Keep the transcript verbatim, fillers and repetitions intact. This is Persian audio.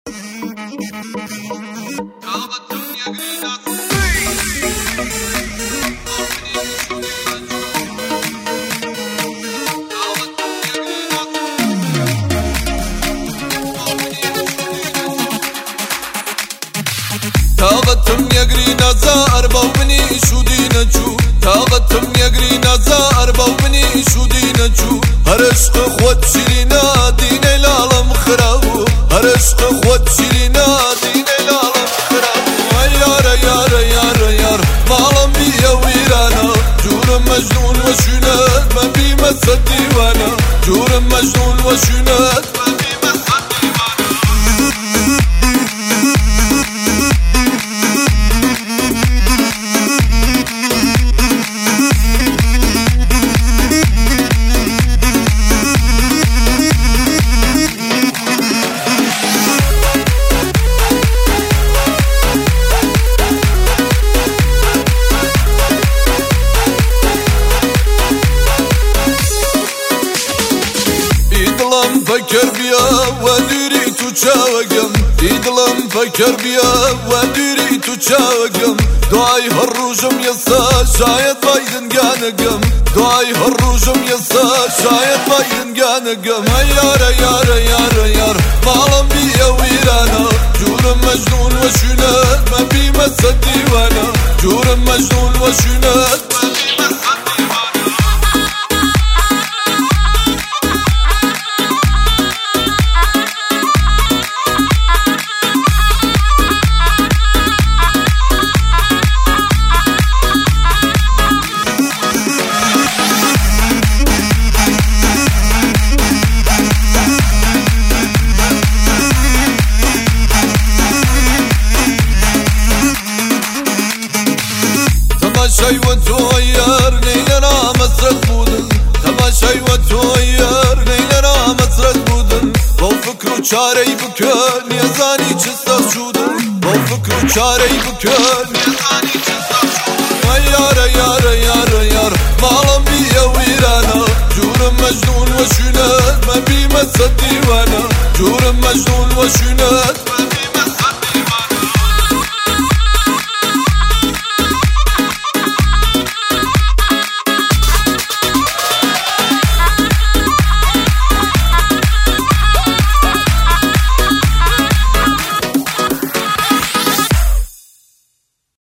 طاقتم یگری نزار با منی شودی نچو طاقتم یگری نزار با منی شودی نچو هر عشق خود شیرینا دین لالم خرابو هر عشق خود شیرینا دین لالم خرابو یار یار یار یار مالم بیا ویرانا جورم مجنون و شونت من بی مسد دیوانا جورم مجنون و شونت من بی مسد فكر بيا وديري تشاوقم يدلم فكر بيا وديري تشاوقم دعاي هالروجم يسا شايد بايدن قانقم دعاي هالروجم يسا شايد بايدن قانقم يار يار يار يار مالم بيا ويرانا جورم مجنون وشنات ما بي مسد ديوانا جورم مجنون وشنات ما بي مسد تماشای و تویر نیلنا مسرت بودن تماشای و تویر نیلنا مسرت بودن با فکر و چارهی بکن نیزانی چستا شودن با فکر و چارهی بکن نیزانی چستا شودن یار یار یار یار مالم بیا ویرانا جورم مجنون و شونت من بی مسد دیوانا جورم مجنون و شونت